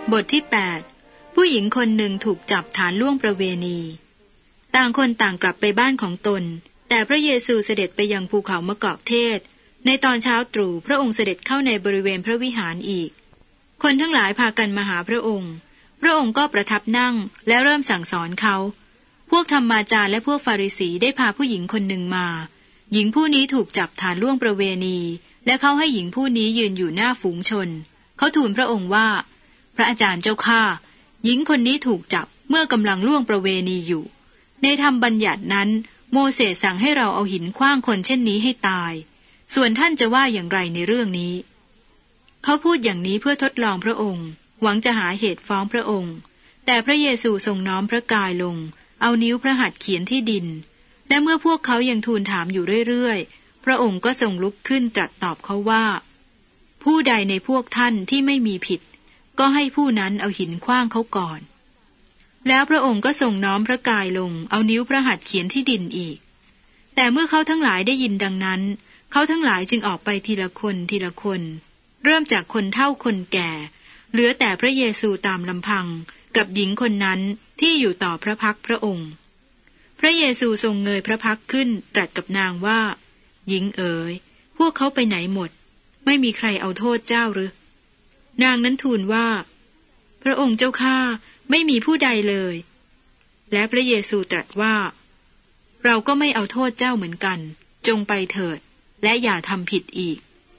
บทที่8ผู้หญิงคนหนึ่งถูกจับฐานล่วงประเวณีต่างคนต่างกลับไปบ้านของตนแต่พระเยซูเสด็จไปยังภูเขามะกอกเทศในตอนเช้าตรู่พระองค์เสด็จเข้าในบริเวณพระวิหารอีกคนทั้งหลายพากันมาหาพระองค์พระองค์ก็ประทับนั่งและเริ่มสั่งสอนเขาพวกธรรมาจารย์และพวกฟาริสีได้พาผู้หญิงคนหนึ่งมาหญิงผู้นี้ถูกจับฐานล่วงประเวณีและเขาให้หญิงผู้นี้ยืนอยู่หน้าฝูงชนเขาทูลพระองค์ว่าพระอาจารย์เจ้าข้าหญิงคนนี้ถูกจับเมื่อกำลังล่วงประเวณีอยู่ในธรรมบัญญัตินั้นโมเสสสั่งให้เราเอาหินขว้างคนเช่นนี้ให้ตายส่วนท่านจะว่าอย่างไรในเรื่องนี้เขาพูดอย่างนี้เพื่อทดลองพระองค์หวังจะหาเหตุฟ้องพระองค์แต่พระเยซูทรงน้อมพระกายลงเอานิ้วพระหัตถ์เขียนที่ดินและเมื่อพวกเขายังทูลถามอยู่เรื่อยๆพระองค์ก็ทรงลุกขึ้นตรัสตอบเขาว่าผู้ใดในพวกท่านที่ไม่มีผิดก็ให้ผู้นั้นเอาหินขว้างเขาก่อนแล้วพระองค์ก็ทรงน้อมพระกายลงเอานิ้วพระหัตถ์เขียนที่ดินอีกแต่เมื่อเขาทั้งหลายได้ยินดังนั้นเขาทั้งหลายจึงออกไปทีละคนทีละคนเริ่มจากคนเฒ่าคนแก่เหลือแต่พระเยซูตามลำพังกับหญิงคนนั้นที่อยู่ต่อพระพักพระองค์พระเยซูทรงเงยพระพักขึ้นตรัสกับนางว่าหญิงเอ๋ยพวกเขาไปไหนหมดไม่มีใครเอาโทษเจ้าหรือนางนั้นทูลว่าพระองค์เจ้าข้าไม่มีผู้ใดเลยและพระเยซูตรัสว่าเราก็ไม่เอาโทษเจ้าเหมือนกันจงไปเถิดและอย่าทำผิดอีก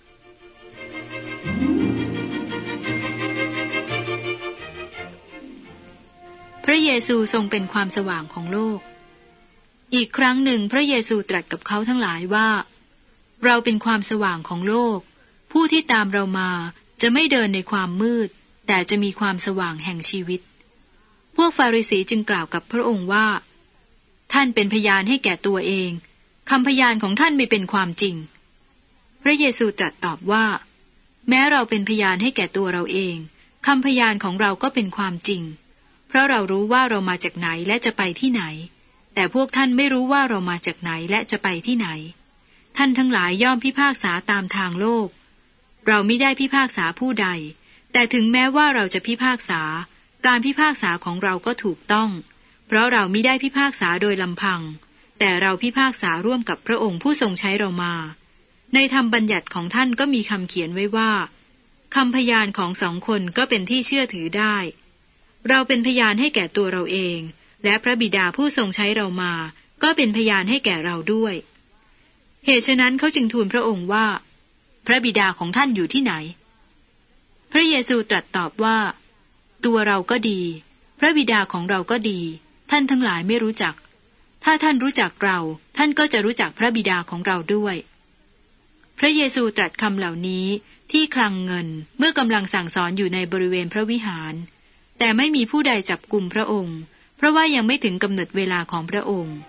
พระเยซูทรงเป็นความสว่างของโลกอีกครั้งหนึ่งพระเยซูตรัสกับเขาทั้งหลายว่าเราเป็นความสว่างของโลกผู้ที่ตามเรามาจะไม่เดินในความมืดแต่จะมีความสว่างแห่งชีวิตพวกฟาริสีจึงกล่าวกับพระองค์ว่าท่านเป็นพยานให้แก่ตัวเองคำพยานของท่านไม่เป็นความจริงพระเยซูตรัสตอบว่าแม้เราเป็นพยานให้แก่ตัวเราเองคำพยานของเราก็เป็นความจริงเพราะเรารู้ว่าเรามาจากไหนและจะไปที่ไหนแต่พวกท่านไม่รู้ว่าเรามาจากไหนและจะไปที่ไหนท่านทั้งหลายย่อมพิพากษาตามทางโลกเรามิได้พิพากษาผู้ใดแต่ถึงแม้ว่าเราจะพิพากษาการพิพากษาของเราก็ถูกต้องเพราะเรามิได้พิพากษาโดยลำพังแต่เราพิพากษาร่วมกับพระองค์ผู้ทรงใช้เรามาในธรรมบัญญัติของท่านก็มีคำเขียนไว้ว่าคำพยานของสองคนก็เป็นที่เชื่อถือได้เราเป็นพยานให้แก่ตัวเราเองและพระบิดาผู้ทรงใช้เรามาก็เป็นพยานให้แก่เราด้วยเหตุฉะนั้นเขาจึงทูลพระองค์ว่าพระบิดาของท่านอยู่ที่ไหนพระเยซูตรัสตอบว่าตัวเราก็ดีพระบิดาของเราก็ดีท่านทั้งหลายไม่รู้จักถ้าท่านรู้จักเราท่านก็จะรู้จักพระบิดาของเราด้วยพระเยซูตรัสคำเหล่านี้ที่คลังเงินเมื่อกำลังสั่งสอนอยู่ในบริเวณพระวิหารแต่ไม่มีผู้ใดจับกุมพระองค์เพราะว่ายังไม่ถึงกำหนดเวลาของพระองค์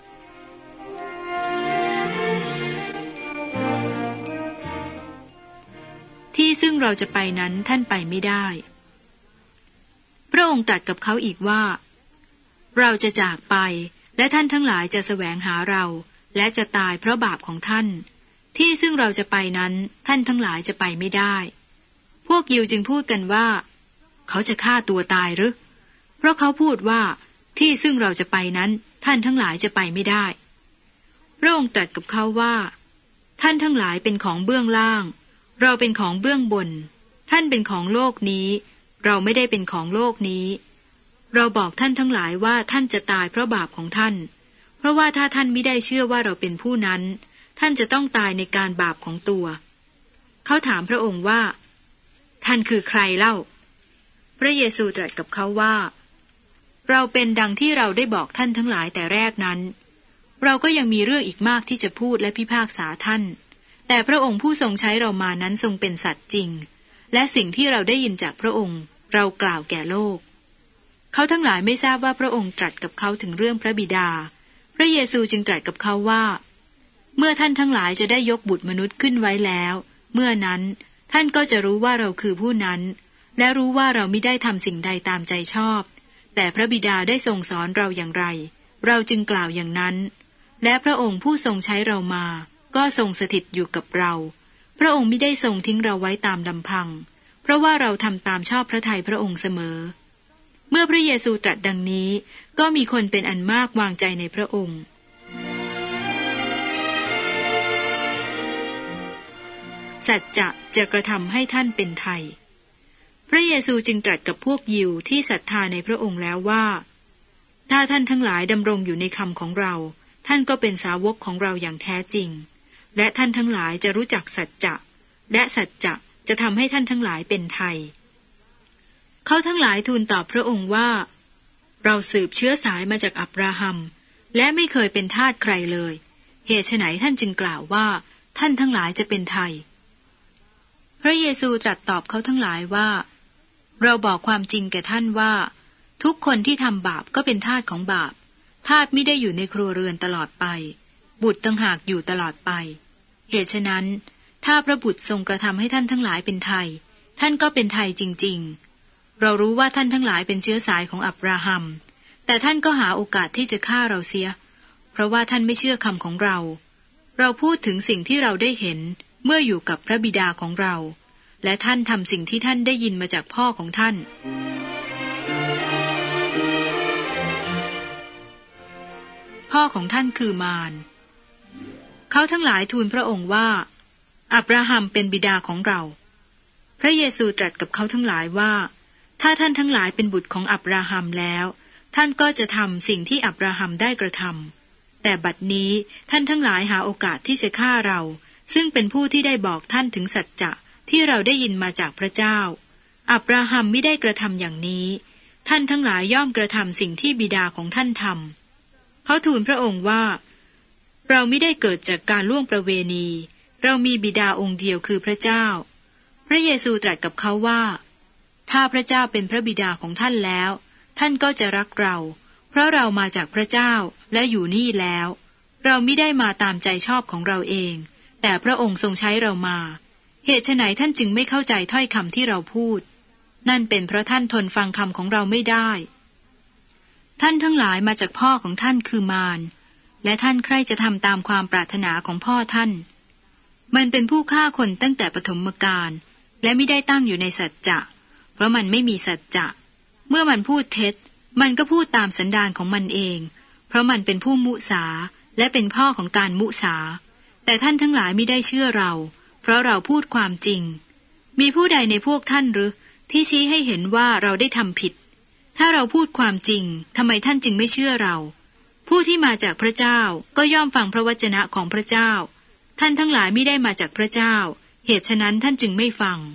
ที่ซึ่งเราจะไปนั้นท่านไปไม่ได้พระองค์ตรัสกับเขาอีกว่าเราจะจากไปและท่านทั้งหลายจะแสวงหาเราและจะตายเพราะบาปของท่านที่ซึ่งเราจะไปนั้นท่านทั้งหลายจะไปไม่ได้พวกยิวจึงพูดกันว่าเขาจะฆ่าตัวตายหรือเพราะเขาพูดว่าที่ซึ่งเราจะไปนั้นท่านทั้งหลายจะไปไม่ได้พระองค์ตรัสกับเขาว่าท่านทั้งหลายเป็นของเบื้องล่างเราเป็นของเบื้องบนท่านเป็นของโลกนี้เราไม่ได้เป็นของโลกนี้เราบอกท่านทั้งหลายว่าท่านจะตายเพราะบาปของท่านเพราะว่าถ้าท่านไม่ได้เชื่อว่าเราเป็นผู้นั้นท่านจะต้องตายในการบาปของตัวเขาถามพระองค์ว่าท่านคือใครเล่าพระเยซูตรัสกับเขาว่าเราเป็นดังที่เราได้บอกท่านทั้งหลายแต่แรกนั้นเราก็ยังมีเรื่องอีกมากที่จะพูดและพิพากษาท่านแต่พระองค์ผู้ทรงใช้เรามานั้นทรงเป็นสัตย์จริงและสิ่งที่เราได้ยินจากพระองค์เรากล่าวแก่โลกเขาทั้งหลายไม่ทราบว่าพระองค์ตรัสกับเขาถึงเรื่องพระบิดาพระเยซูจึงตรัสกับเขาว่าเมื่อท่านทั้งหลายจะได้ยกบุตรมนุษย์ขึ้นไว้แล้วเมื่อนั้นท่านก็จะรู้ว่าเราคือผู้นั้นและรู้ว่าเราไม่ได้ทำสิ่งใดตามใจชอบแต่พระบิดาได้ทรงสอนเราอย่างไรเราจึงกล่าวอย่างนั้นและพระองค์ผู้ทรงใช้เรามาก็ทรงสถิตอยู่กับเราพระองค์ไม่ได้ทรงทิ้งเราไว้ตามลำพังเพราะว่าเราทำตามชอบพระทัยพระองค์เสมอเมื่อพระเยซูตรัสดังนี้ก็มีคนเป็นอันมากวางใจในพระองค์สัจจะกระทำให้ท่านเป็นไทยพระเยซูจึงตรัสกับพวกยิวที่ศรัทธาในพระองค์แล้วว่าถ้าท่านทั้งหลายดำรงอยู่ในคำของเราท่านก็เป็นสาวกของเราอย่างแท้จริงและท่านทั้งหลายจะรู้จักสัจจะและสัจจะทำให้ท่านทั้งหลายเป็นไทยเขาทั้งหลายทูลตอบพระองค์ว่าเราสืบเชื้อสายมาจากอับราฮัมและไม่เคยเป็นทาสใครเลยเหตุไฉนท่านจึงกล่าวว่าท่านทั้งหลายจะเป็นไทยพระเยซูตรัสตอบเขาทั้งหลายว่าเราบอกความจริงแก่ท่านว่าทุกคนที่ทำบาปก็เป็นทาสของบาปทาสไม่ได้อยู่ในครัวเรือนตลอดไปบุตรต่างหากอยู่ตลอดไปเหตุฉะนั้นถ้าพระบุตรทรงกระทำให้ท่านทั้งหลายเป็นไทยท่านก็เป็นไทยจริงๆเรารู้ว่าท่านทั้งหลายเป็นเชื้อสายของอับราฮัมแต่ท่านก็หาโอกาสที่จะฆ่าเราเสียเพราะว่าท่านไม่เชื่อคำของเราพูดถึงสิ่งที่เราได้เห็นเมื่ออยู่กับพระบิดาของเราและท่านทำสิ่งที่ท่านได้ยินมาจากพ่อของท่านพ่อของท่านคือมารเขาทั้งหลายทูลพระองค์ว่าอับราฮัมเป็นบิดาของเราพระเยซูตรัสกับเขาทั้งหลายว่าถ้าท่านทั้งหลายเป็นบุตรของอับราฮัมแล้วท่านก็จะทำสิ่งที่อับราฮัมได้กระทำแต่บัดนี้ท่านทั้งหลายหาโอกาสที่จะฆ่าเราซึ่งเป็นผู้ที่ได้บอกท่านถึงสัจจะที่เราได้ยินมาจากพระเจ้าอับราฮัมไม่ได้กระทำอย่างนี้ท่านทั้งหลายย่อมกระทำสิ่งที่บิดาของท่านทำเขาทูลพระองค์ว่าเราไม่ได้เกิดจากการล่วงประเวณีเรามีบิดาองค์เดียวคือพระเจ้าพระเยซูตรัสกับเขาว่าถ้าพระเจ้าเป็นพระบิดาของท่านแล้วท่านก็จะรักเราเพราะเรามาจากพระเจ้าและอยู่นี่แล้วเราไม่ได้มาตามใจชอบของเราเองแต่พระองค์ทรงใช้เรามาเหตุไฉนท่านจึงไม่เข้าใจถ้อยคำที่เราพูดนั่นเป็นเพราะท่านทนฟังคำของเราไม่ได้ท่านทั้งหลายมาจากพ่อของท่านคือมารและท่านใคร่จะทำตามความปรารถนาของพ่อท่านมันเป็นผู้ฆ่าคนตั้งแต่ปฐมกาลและไม่ได้ตั้งอยู่ในสัจจะเพราะมันไม่มีสัจจะเมื่อมันพูดเท็จมันก็พูดตามสันดานของมันเองเพราะมันเป็นผู้มุสาและเป็นพ่อของการมุสาแต่ท่านทั้งหลายไม่ได้เชื่อเราเพราะเราพูดความจริงมีผู้ใดในพวกท่านหรือที่ชี้ให้เห็นว่าเราได้ทำผิดถ้าเราพูดความจริงทำไมท่านจึงไม่เชื่อเราผู้ที่มาจากพระเจ้าก็ย่อมฟังพระวจนะของพระเจ้าท่านทั้งหลายไม่ได้มาจากพระเจ้าเหตุฉะนั้นท่านจึงไม่ฟัง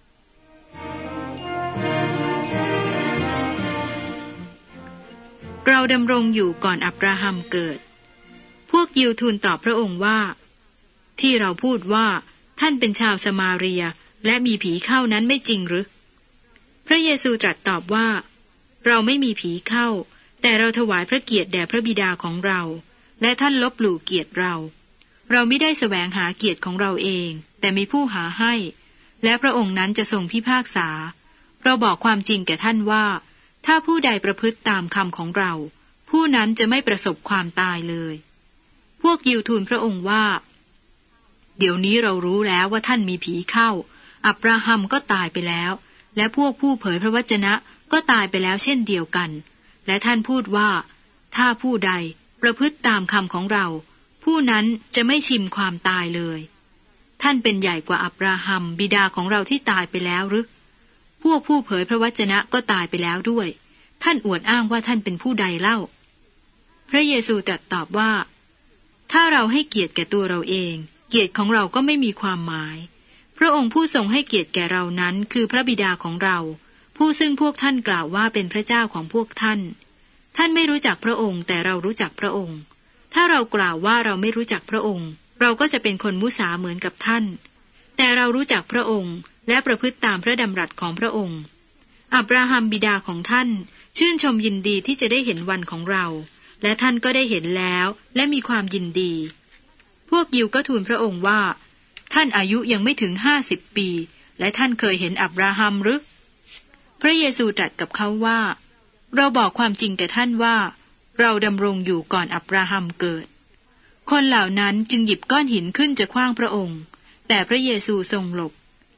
เราดำรงอยู่ก่อนอับราฮัมเกิดพวกยิวทูลตอบพระองค์ว่าที่เราพูดว่าท่านเป็นชาวสมาเรียและมีผีเข้านั้นไม่จริงหรือพระเยซูตรัสตอบว่าเราไม่มีผีเข้าแต่เราถวายพระเกียรติแด่พระบิดาของเราและท่านลบหลู่เกียรติเราไม่ได้แสวงหาเกียรติของเราเองแต่มีผู้หาให้และพระองค์นั้นจะทรงพิพากษาเราบอกความจริงแก่ท่านว่าถ้าผู้ใดประพฤติตามคำของเราผู้นั้นจะไม่ประสบความตายเลยพวกยิวทูลพระองค์ว่าเดี๋ยวนี้เรารู้แล้วว่าท่านมีผีเข้าอับราฮัมก็ตายไปแล้วและพวกผู้เผยพระวจนะก็ตายไปแล้วเช่นเดียวกันและท่านพูดว่าถ้าผู้ใดประพฤติตามคำของเราผู้นั้นจะไม่ชิมความตายเลยท่านเป็นใหญ่กว่าอับราฮัมบิดาของเราที่ตายไปแล้วหรือพวกผู้เผยพระวจนะก็ตายไปแล้วด้วยท่านอวดอ้างว่าท่านเป็นผู้ใดเล่าพระเยซูตรัสตอบว่าถ้าเราให้เกียรติแก่ตัวเราเองเกียรติของเราก็ไม่มีความหมายพระองค์ผู้ทรงให้เกียรติแก่เรานั้นคือพระบิดาของเราผู้ซึ่งพวกท่านกล่าวว่าเป็นพระเจ้าของพวกท่านท่านไม่รู้จักพระองค์แต่เรารู้จักพระองค์ถ้าเรากล่าวว่าเราไม่รู้จักพระองค์เราก็จะเป็นคนมุสาเหมือนกับท่านแต่เรารู้จักพระองค์และประพฤติตามพระดำรัสของพระองค์อับราฮัมบิดาของท่านชื่นชมยินดีที่จะได้เห็นวันของเราและท่านก็ได้เห็นแล้วและมีความยินดีพวกยิวก็ทูลพระองค์ว่าท่านอายุยังไม่ถึง50 ปีและท่านเคยเห็นอับราฮัมหรือพระเยซูตรัสกับเขาว่าเราบอกความจริงแก่ท่านว่าเราดำรงอยู่ก่อนอับราฮัมเกิดคนเหล่านั้นจึงหยิบก้อนหินขึ้นจะขว้างพระองค์แต่พระเยซูทรงหลบ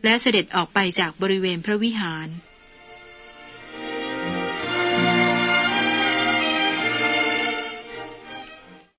และเสด็จออกไปจากบริเวณพระวิหาร